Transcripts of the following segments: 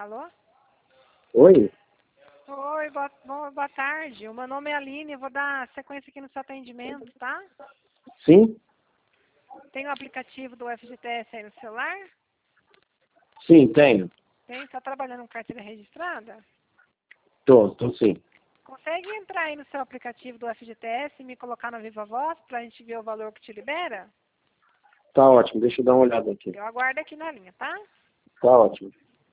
Alô? Oi? Oi, boa tarde. O meu nome é Aline, eu vou dar sequência aqui no seu atendimento, tá? Sim? Tem o aplicativo do FGTS aí no celular? Sim, tenho. Tem? Tá trabalhando com carteira registrada? Tô sim. Consegue entrar aí no seu aplicativo do FGTS e me colocar na Viva Voz pra gente ver o valor que te libera? Tá ótimo, deixa eu dar uma olhada aqui. Eu aguardo aqui na linha, tá? Tá ótimo.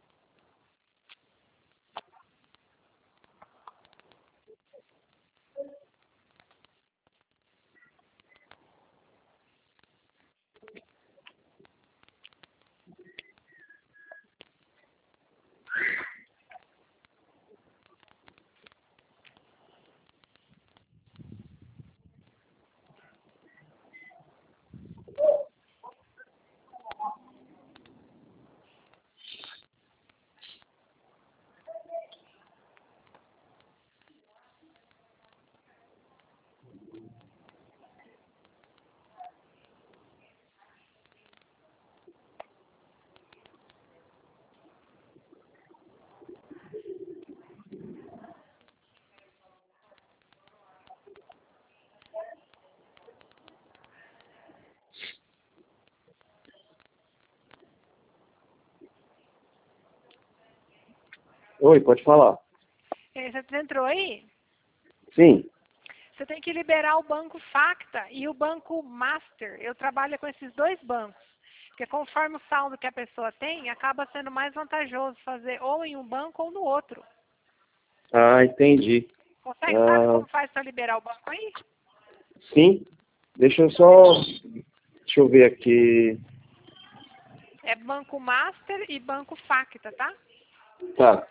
Oi, pode falar. Você entrou aí? Sim. Você tem que liberar o banco Facta e o banco Master. Eu trabalho com esses dois bancos. Porque conforme o saldo que a pessoa tem, acaba sendo mais vantajoso fazer ou em um banco ou no outro. Ah, entendi. Sabe como faz para liberar o banco aí? Sim. Deixa eu ver aqui. É banco Master e banco Facta, tá? Tá.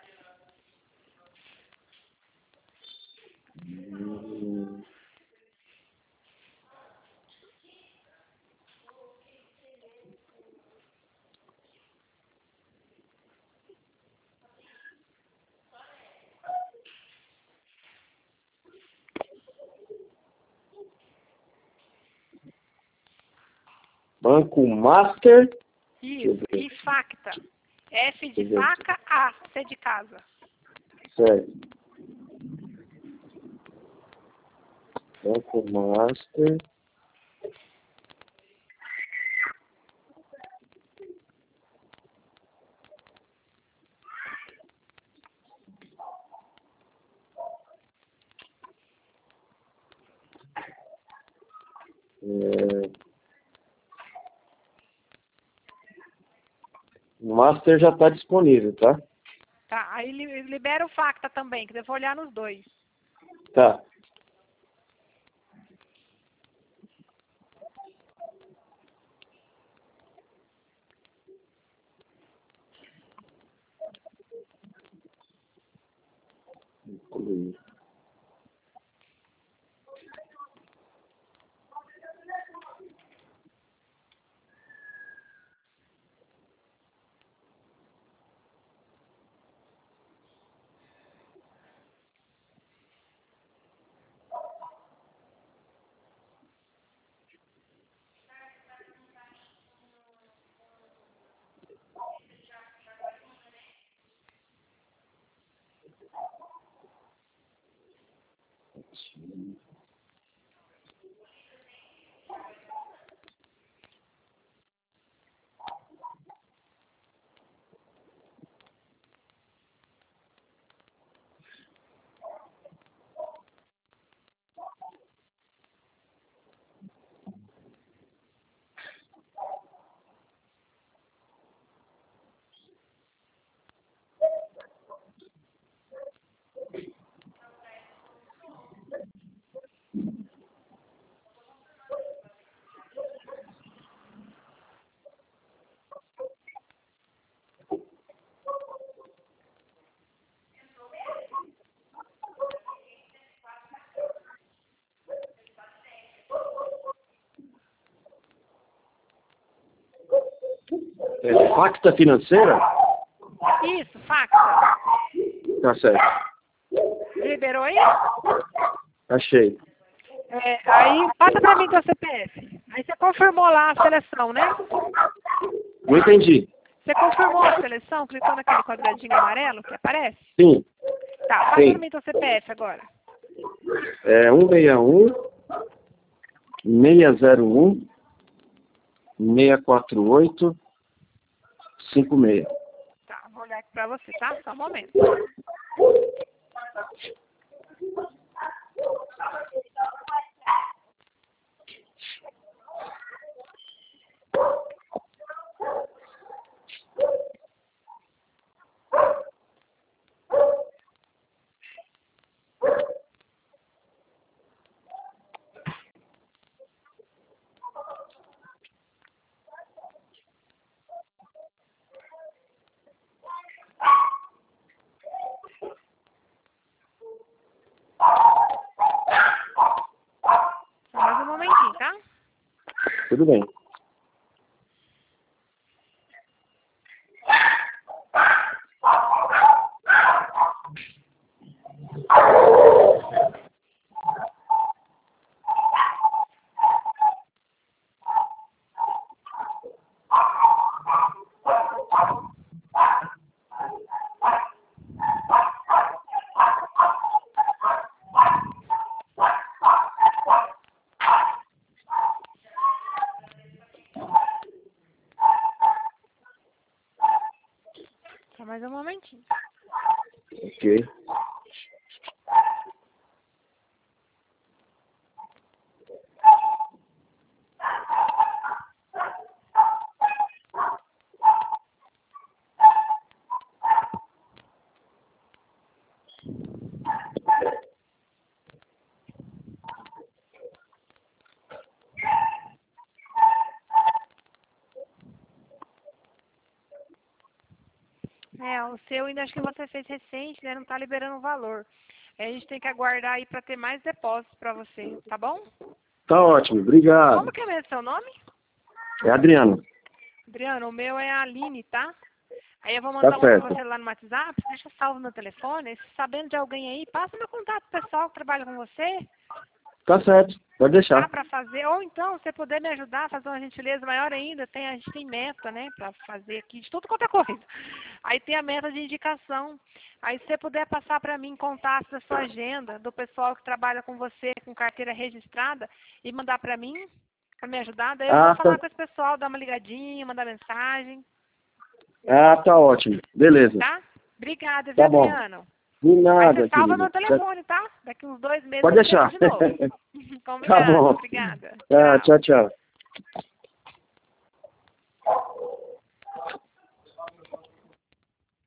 Banco Master. Isso, e Facta. F de faca, A, C de casa. Certo. Banco Master. O Master já está disponível, tá? Tá, aí libera o Facta também, que eu vou olhar nos dois. Tá. Incluir. Facta financeira? Isso, Facta. Tá certo. Liberou aí? Achei. Aí passa pra mim teu CPF. Aí você confirmou lá a seleção, né? Não entendi. Você confirmou a seleção? Clicou naquele quadradinho amarelo que aparece? Sim. Tá, passa Sim. pra mim teu CPF agora. É 161 601 648 56. Tá, vou olhar aqui pra você, tá? Só um momento. Só mais um momentinho, tá? Tudo bem. Só mais um momentinho. Ok. O seu ainda acho que você fez recente, né? Não tá liberando o valor. A gente tem que aguardar aí pra ter mais depósitos pra você, tá bom? Tá ótimo, obrigado. Como que é mesmo seu nome? É Adriano. Adriano, o meu é a Aline, tá? Aí eu vou mandar um certo. pra você lá no WhatsApp, deixa salvo no telefone. Se sabendo de alguém aí, passa meu contato pessoal que trabalha com você, Tá certo, pode tá? deixar. Pra fazer. Ou então, se você puder me ajudar a fazer uma gentileza maior ainda, a gente tem meta, né? Pra fazer aqui de tudo quanto é coisa. Aí tem a meta de indicação. Aí se você puder passar pra mim contatos da sua agenda, do pessoal que trabalha com você, com carteira registrada, e mandar pra mim, pra me ajudar, daí eu vou falar com esse pessoal, dar uma ligadinha, mandar mensagem. Tá ótimo. Beleza. Tá? Obrigada, viu, Tá bom. Adriano? De Aí nada, você salva querido. meu telefone, tá? Daqui uns 2 meses Pode eu te ligo deixar. de novo. Tá Combinado. bom. Obrigada. Tá, Tchau. tchau, tchau.